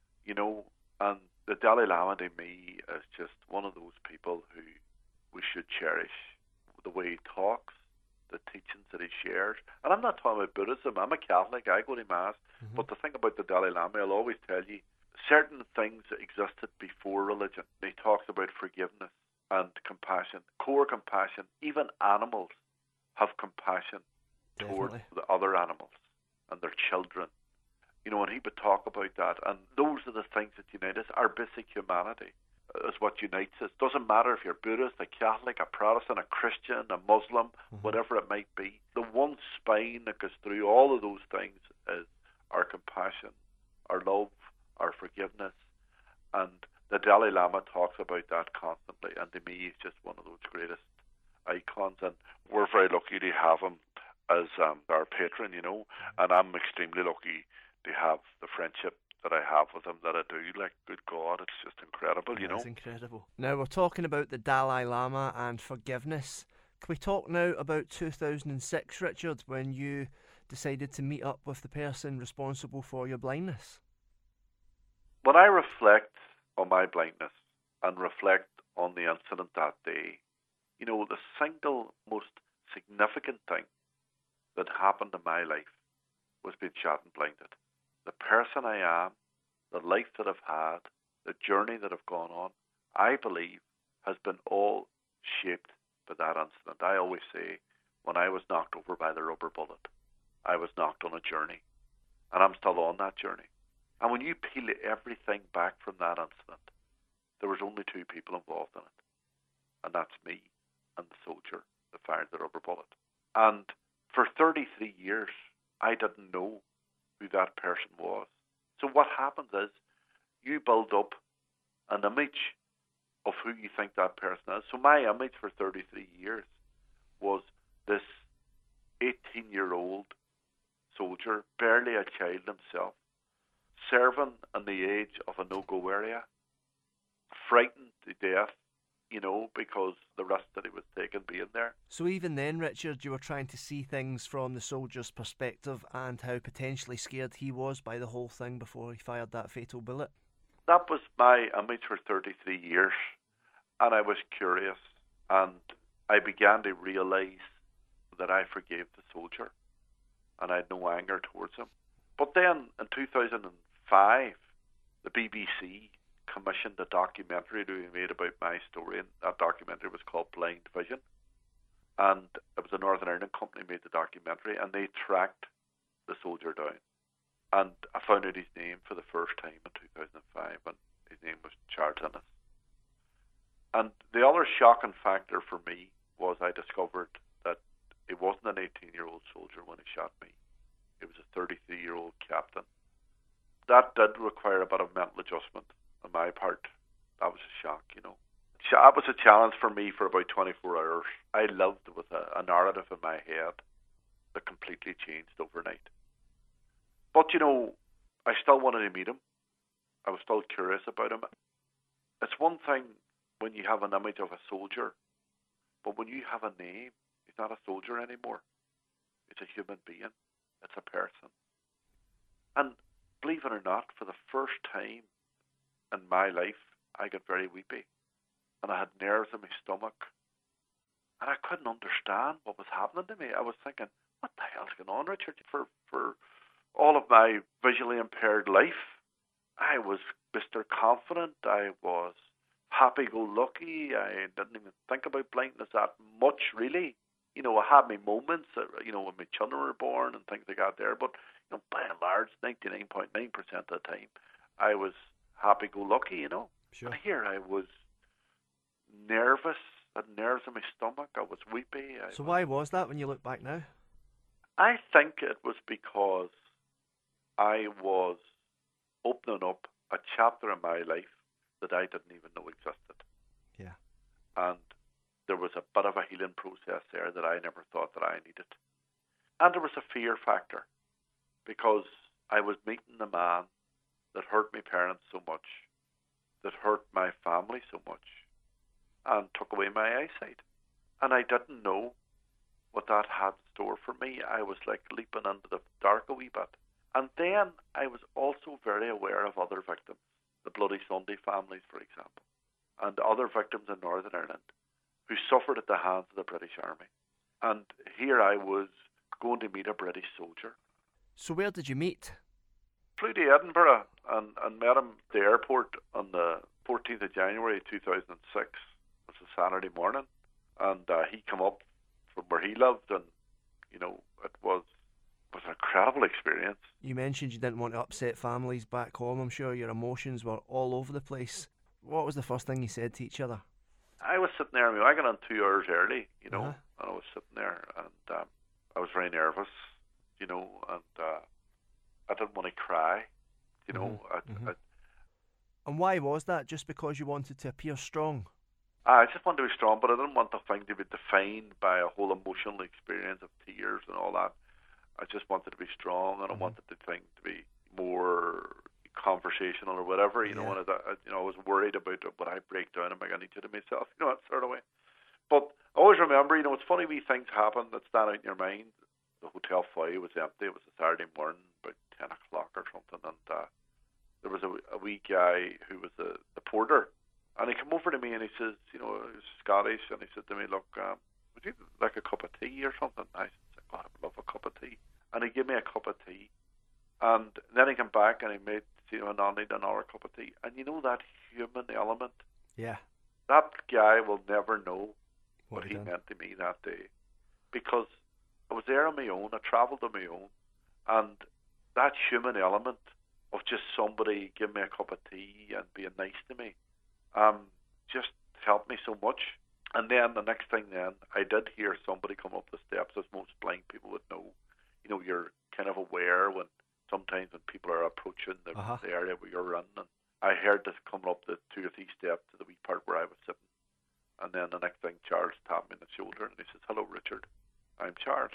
And the Dalai Lama to me is just one of those people who we should cherish. The way he talks, the teachings that he shares. And I'm not talking about Buddhism. I'm a Catholic. I go to Mass. Mm-hmm. But the thing about the Dalai Lama, I'll always tell you, certain things existed before religion. He talks about forgiveness and compassion, core compassion. Even animals have compassion towards the other animals and their children. And he would talk about that. And those are the things that unite us. Our basic humanity is what unites us. Doesn't matter if you're Buddhist, a Catholic, a Protestant, a Christian, a Muslim, whatever it might be. The one spine that goes through all of those things is our compassion, our love, our forgiveness. And the Dalai Lama talks about that constantly. And to me, he's just one of those greatest icons. And we're very lucky to have him as our patron, And I'm extremely lucky to have the friendship that I have with him that I do. Like, good God, it's just incredible, It's incredible. Now, we're talking about the Dalai Lama and forgiveness. Can we talk now about 2006, Richard, when you decided to meet up with the person responsible for your blindness? When I reflect on my blindness and reflect on the incident that day, the single most significant thing that happened in my life was being shot and blinded. The person I am, the life that I've had, the journey that I've gone on, I believe has been all shaped by that incident. I always say, when I was knocked over by the rubber bullet, I was knocked on a journey, and I'm still on that journey. And when you peel everything back from that incident, there was only two people involved in it, and that's me and the soldier that fired the rubber bullet. And for 33 years, I didn't know who that person was. So what happens is you build up an image of who you think that person is. So my image for 33 years was this 18-year-old soldier, barely a child himself, serving in the age of a no-go area, frightened to death, because the risk that he was taking being there. So even then, Richard, you were trying to see things from the soldier's perspective and how potentially scared he was by the whole thing before he fired that fatal bullet? That was my image for 33 years, and I was curious, and I began to realise that I forgave the soldier, and I had no anger towards him. But then, in 2005, the BBC commissioned a documentary to be made about my story, and that documentary was called Blind Vision. And it was a Northern Ireland company made the documentary, and they tracked the soldier down. And I found out his name for the first time in 2005, and his name was Charles Innes. And the other shocking factor for me was I discovered that it wasn't an 18-year-old soldier when he shot me. It was a 33-year-old captain. That did require a bit of mental adjustment on my part. That was a shock, That was a challenge for me for about 24 hours. I lived with a narrative in my head that completely changed overnight. But, I still wanted to meet him. I was still curious about him. It's one thing when you have an image of a soldier, but when you have a name, he's not a soldier anymore. It's a human being. It's a person. And believe it or not, for the first time in my life, I got very weepy. And I had nerves in my stomach. And I couldn't understand what was happening to me. I was thinking, what the hell's going on, Richard? For all of my visually impaired life, I was Mr. Confident. I was happy-go-lucky. I didn't even think about blindness that much, really. You know, I had my moments, you know, when my children were born and things like that there. But, you know, by and large, 99.9% of the time, I was happy-go-lucky, you know. Sure. And here I was nervous. I had nerves in my stomach. I was weepy. So why was that when you look back now? I think it was because I was opening up a chapter in my life that I didn't even know existed. Yeah. And there was a bit of a healing process there that I never thought that I needed. And there was a fear factor because I was meeting a man that hurt my parents so much, that hurt my family so much, and took away my eyesight. And I didn't know what that had in store for me. I was like leaping into the dark a wee bit. And then I was also very aware of other victims, the Bloody Sunday families, for example, and other victims in Northern Ireland who suffered at the hands of the British Army. And here I was going to meet a British soldier. So where did you meet? Flew to Edinburgh and met him at the airport on the 14th of January 2006. It was a Saturday morning. And he came up from where he lived, and, you know, it was an incredible experience. You mentioned you didn't want to upset families back home. I'm sure your emotions were all over the place. What was the first thing you said to each other? I was sitting there, I got on 2 hours early, you know, Uh-huh. and I was sitting there, and I was very nervous, you know, and I didn't want to cry, you know. And why was that? Just because you wanted to appear strong? I just wanted to be strong, but I didn't want the thing to be defined by a whole emotional experience of tears and all that. I just wanted to be strong, and I wanted the thing to be more conversational or whatever, you know. And I was worried about would I break down, am I going to do it to myself, you know, that sort of way. But I always remember, you know, it's funny wee things happen that stand out in your mind. The hotel foyer was empty. It was a Saturday morning, about 10 o'clock or something, and there was a wee guy who was the porter, and he came over to me and he says, you know, he was Scottish, and he said to me, look, would you like a cup of tea or something? I said, oh, I'd love a cup of tea. And he gave me a cup of tea, and then he came back and he made, you know, another cup of tea. And you know that human element? Yeah. That guy will never know what he done. meant to me that day, because I was there on my own. I travelled on my own, and that human element of just somebody giving me a cup of tea and being nice to me just helped me so much. And then the next thing, then I did hear somebody come up the steps, as most blind people would know. You know, you're kind of aware when sometimes when people are approaching the area where you're in. And I heard this coming up the 2 or 3 steps to the wee part where I was sitting. And then the next thing, Charles tapped me on the shoulder and he says, hello, Richard, I'm Charles.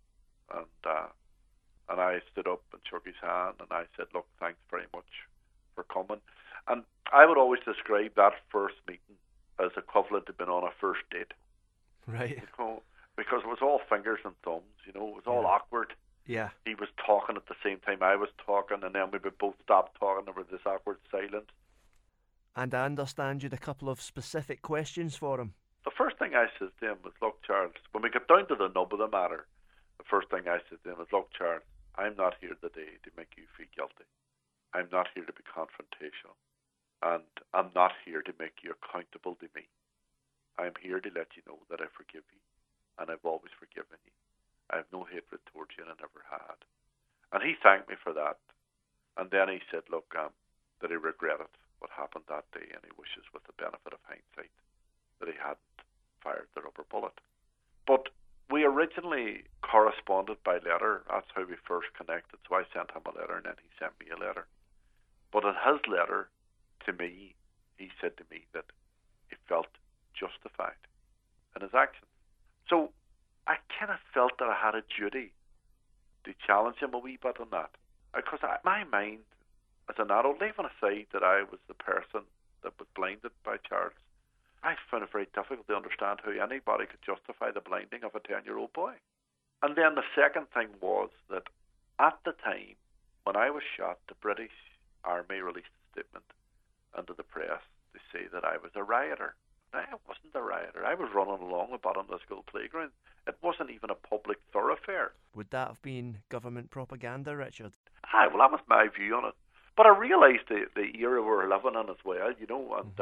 And I stood up and shook his hand, and I said, look, thanks very much for coming. And I would always describe that first meeting as equivalent to being on a first date. Right. You know, because it was all fingers and thumbs, you know, it was all awkward. Yeah. He was talking at the same time I was talking, and then we both stopped talking. There was this awkward silence. And I understand you had a couple of specific questions for him. The first thing I said to him was, look, Charles, when we got down to the nub of the matter, the first thing I said to him was, look, Charles, I'm not here today to make you feel guilty. I'm not here to be confrontational. And I'm not here to make you accountable to me. I'm here to let you know that I forgive you, and I've always forgiven you. I have no hatred towards you, and I never had. And he thanked me for that. And then he said, look, that he regretted what happened that day, and he wishes, with the benefit of hindsight, that he hadn't fired the rubber bullet. But we originally corresponded by letter. That's how we first connected. So I sent him a letter, and then he sent me a letter. But in his letter to me, he said to me that he felt justified in his actions. So I kind of felt that I had a duty to challenge him a wee bit on that. Because my mind, as an adult, leaving aside that I was the person that was blinded by Charles, I found it very difficult to understand how anybody could justify the blinding of a 10-year-old boy. And then the second thing was that at the time when I was shot, the British Army released a statement into the press to say that I was a rioter. Now, I wasn't a rioter. I was running along the bottom of the school playground. It wasn't even a public thoroughfare. Would that have been government propaganda, Richard? Aye, well, that was my view on it. But I realised the era we were living in as well, you know, and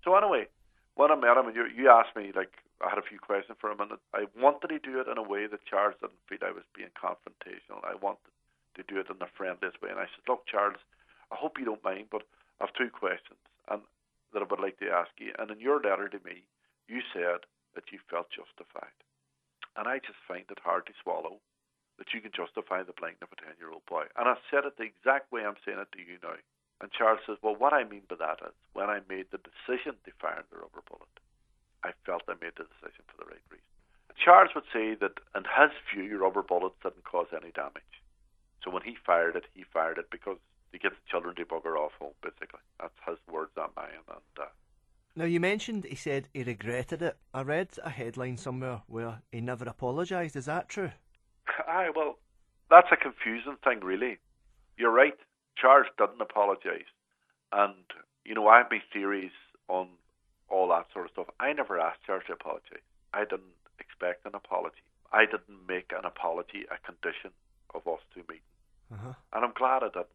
So anyway, when I met him, and you asked me, like, I had a few questions for him, and I wanted to do it in a way that Charles didn't feel I was being confrontational. I wanted to do it in the friendliest way. And I said, look, Charles, I hope you don't mind, but I have two questions and that I would like to ask you. And in your letter to me, you said that you felt justified. And I just find it hard to swallow that you can justify the blinding of a 10-year-old boy. And I said it the exact way I'm saying it to you now. And Charles says, well, what I mean by that is when I made the decision to fire the rubber bullet, I felt I made the decision for the right reason. Charles would say that in his view, rubber bullets didn't cause any damage. So when he fired it because to get the children to bugger off home, basically. That's his words, not mine. And now, you mentioned he said he regretted it. I read a headline somewhere where he never apologised. Is that true? Aye, well, that's a confusing thing, really. You're right. Charles didn't apologise. And, you know, I have my theories on all that sort of stuff. I never asked Charles to apologise. I didn't expect an apology. I didn't make an apology a condition of us two meeting. Uh-huh. And I'm glad I didn't.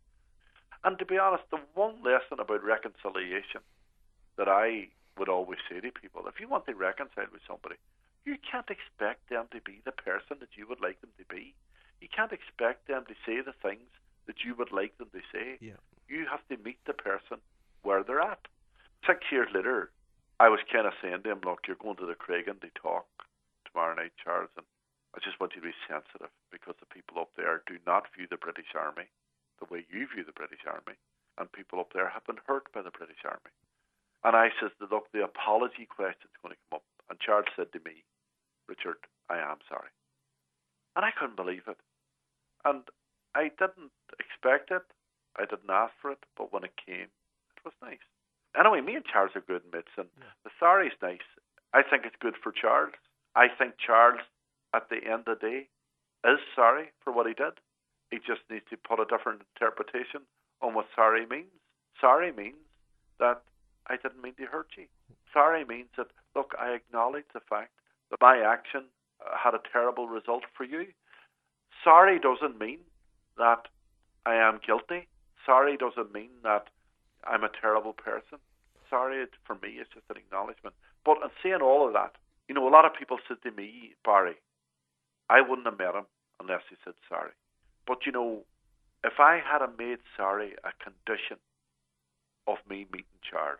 And to be honest, the one lesson about reconciliation that I would always say to people, if you want to reconcile with somebody, you can't expect them to be the person that you would like them to be. You can't expect them to say the things that you would like them to say. Yeah. You have to meet the person where they're at. 6 years later, I was kind of saying to him, look, you're going to the Craigan to talk tomorrow night, Charles, and I just want you to be sensitive because the people up there do not view the British Army the way you view the British Army, and people up there have been hurt by the British Army. And I said, look, the apology question is going to come up. And Charles said to me, Richard, I am sorry. And I couldn't believe it. And I didn't expect it. I didn't ask for it. But when it came, it was nice. Anyway, me and Charles are good mates, and the sorry is nice. I think it's good for Charles. I think Charles, at the end of the day, is sorry for what he did. He just needs to put a different interpretation on what sorry means. Sorry means that I didn't mean to hurt you. Sorry means that, look, I acknowledge the fact that my action had a terrible result for you. Sorry doesn't mean that I am guilty. Sorry doesn't mean that I'm a terrible person. Sorry, for me, it's just an acknowledgement. But in saying all of that, you know, a lot of people said to me, Barry, I wouldn't have met him unless he said sorry. But, you know, if I had made sorry a condition of me meeting Charles,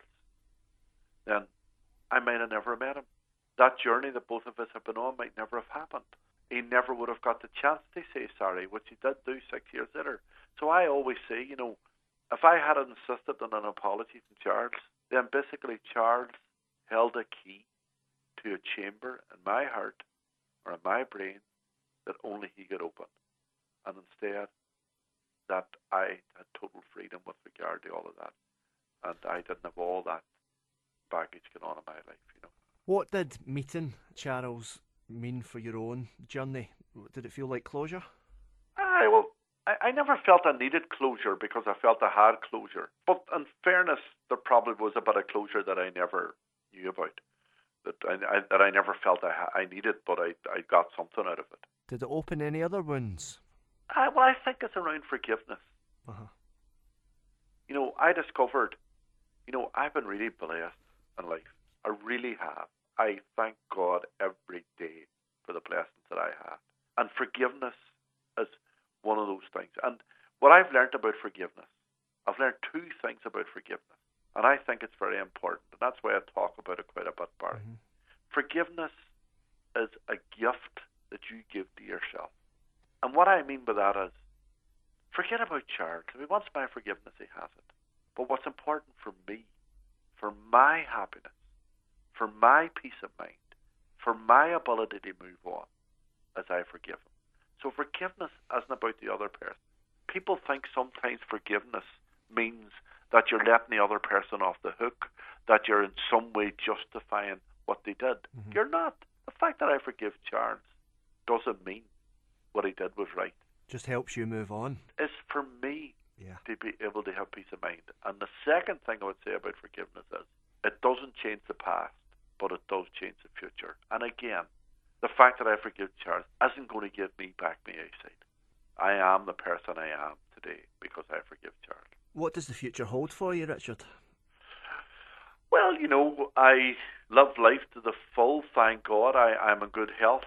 then I might have never met him. That journey that both of us have been on might never have happened. He never would have got the chance to say sorry, which he did do 6 years later. So I always say, you know, if I had insisted on an apology from Charles, then basically Charles held a key to a chamber in my heart or in my brain that only he could open. And instead, that I had total freedom with regard to all of that. And I didn't have all that baggage going on in my life, you know. What did meeting Charles mean for your own journey? Did it feel like closure? Well, I never felt I needed closure because I felt I had closure. But in fairness, there probably was a bit of closure that I never knew about, that I never felt I needed, but I got something out of it. Did it open any other wounds? Well, I think it's around forgiveness. Uh-huh. You know, I discovered, you know, I've been really blessed in life. I really have. I thank God every day for the blessings that I have. And forgiveness is one of those things. And what I've learned about forgiveness, I've learned two things about forgiveness. And I think it's very important. And that's why I talk about it quite a bit, Barry. Mm-hmm. Forgiveness is a gift that you give to yourself. And what I mean by that is, forget about Charles. If he wants my forgiveness, he has it. But what's important for me, for my happiness, for my peace of mind, for my ability to move on, is I forgive him. So forgiveness isn't about the other person. People think sometimes forgiveness means that you're letting the other person off the hook, that you're in some way justifying what they did. Mm-hmm. You're not. The fact that I forgive Charles doesn't mean what he did was right. Just helps you move on. It's for me to be able to have peace of mind. And the second thing I would say about forgiveness is, it doesn't change the past, but it does change the future. And again, the fact that I forgive Charles isn't going to give me back my eyesight. I am the person I am today because I forgive Charles. What does the future hold for you, Richard? Well, I love life to the full, thank God. I'm in good health,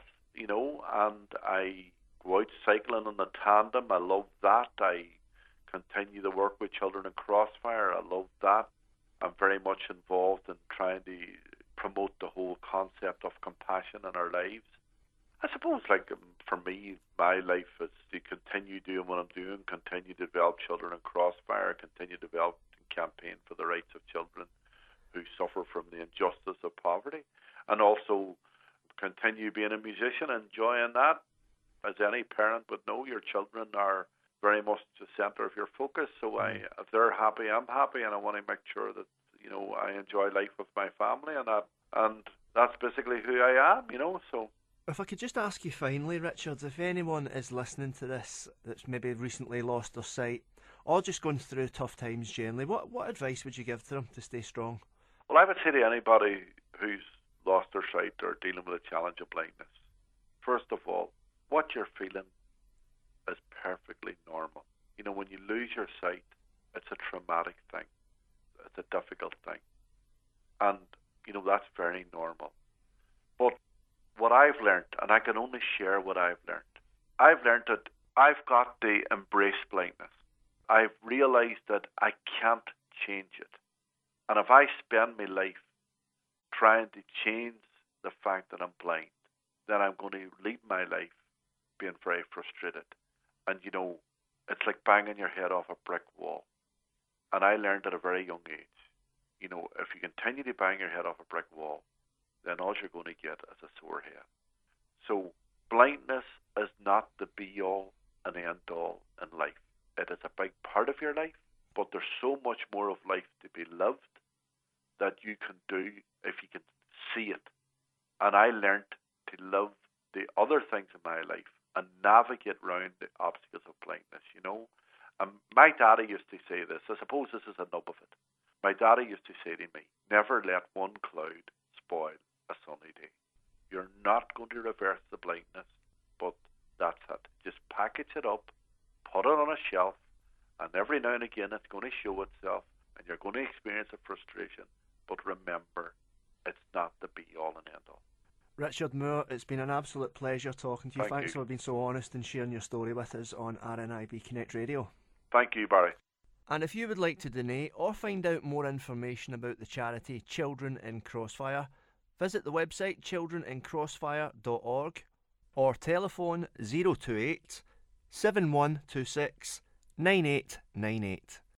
and I go out cycling on the tandem. I love that. I continue to work with children in Crossfire. I love that. I'm very much involved in trying to promote the whole concept of compassion in our lives. I suppose, for me, my life is to continue doing what I'm doing, continue to develop children in Crossfire, continue to develop and campaign for the rights of children who suffer from the injustice of poverty, and also continue being a musician, enjoying that. As any parent would know, your children are very much the centre of your focus. So if they're happy, I'm happy, and I want to make sure that I enjoy life with my family, and that's basically who I am. So. If I could just ask you finally, Richard, if anyone is listening to this that's maybe recently lost their sight, or just going through tough times generally, what advice would you give to them to stay strong? Well, I would say to anybody who's lost their sight or dealing with a challenge of blindness, first of all, what you're feeling is perfectly normal. When you lose your sight, it's a traumatic thing. It's a difficult thing. And, that's very normal. But what I've learned, and I can only share what I've learned that I've got to embrace blindness. I've realised that I can't change it. And if I spend my life trying to change the fact that I'm blind, then I'm going to lead my life being very frustrated. And, it's like banging your head off a brick wall. And I learned at a very young age, if you continue to bang your head off a brick wall, then all you're going to get is a sore head. So blindness is not the be-all and end-all in life. It is a big part of your life, but there's so much more of life to be lived that you can do if you can see it. And I learned to love the other things in my life and navigate around the obstacles of blindness, And my daddy used to say this. I suppose this is a nub of it. My daddy used to say to me, never let one cloud spoil a sunny day. You're not going to reverse the blindness, but that's it. Just package it up, put it on a shelf, and every now and again it's going to show itself, and you're going to experience a frustration. But remember, it's not the be-all and end-all. Richard Moore, it's been an absolute pleasure talking to you. Thanks for being so honest and sharing your story with us on RNIB Connect Radio. Thank you, Barry. And if you would like to donate or find out more information about the charity Children in Crossfire, visit the website childrenincrossfire.org or telephone 028 7126 9898.